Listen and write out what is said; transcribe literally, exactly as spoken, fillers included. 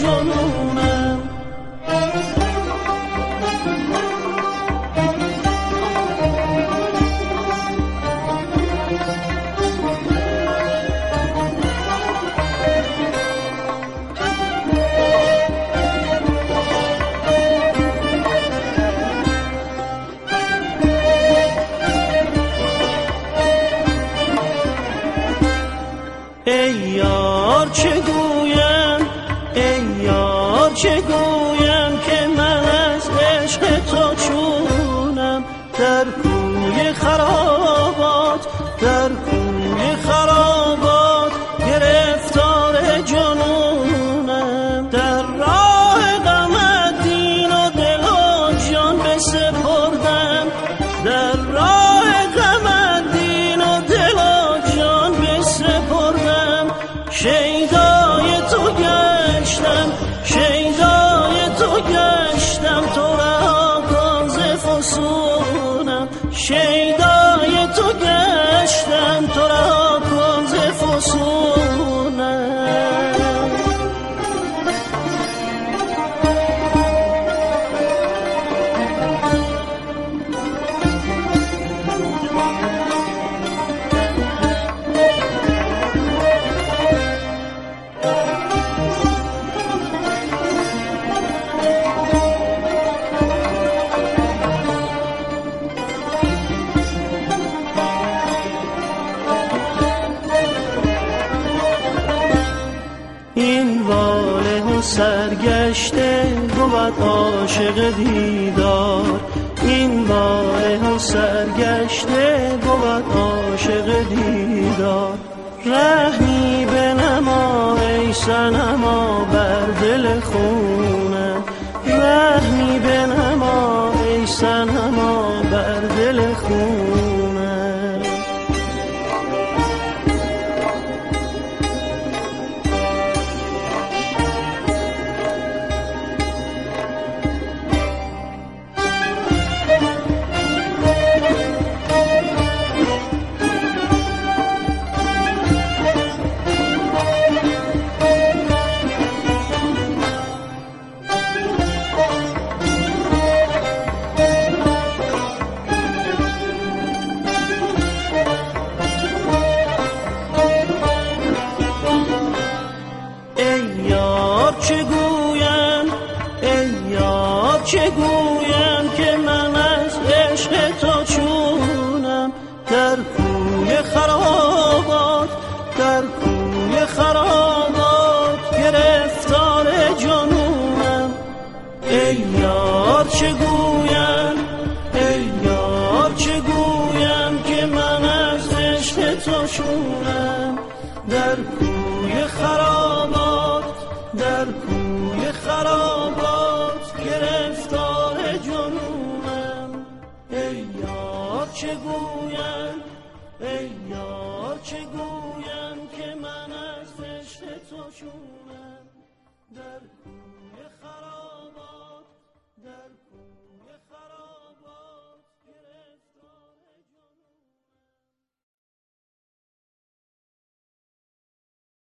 جنونم. ای یار چه گویم، ای یار چه گویم که من از عشق تو چونم. در کوی خرابات، در کوی خرابات گرفتار جنونم. در راه غمت دین و دل و جان بسپردم، در راه غمت دین و دل و جان بسپردم. شیدای تو گشتم، شیدای تو گشتم، تو را کن ز فسونم. شیدای تو گشتم، تو را کن ز فسونم. این واله و سرگشته بود عاشق دیدار. این واله و سرگشته بود عاشق دیدار. رحمی بنما ای صنما بر دل خونم. رحمی بنما ای صنما بر دل خونم. چه گویم، ای یار چه گویم که من از عشق تو چونم. در کوی خرابات، در کوی خرابات گرفتار جنونم. ای یار چه گویم، ای یار چه گویم که من از عشق تو چونم. در کوی خرابات، در کوی خرابات گرفتار جنونم. ای یار چه گویم، ای یار چه گویم که من از عشق تو چونم. در کوی خرابات، در کوی خرابات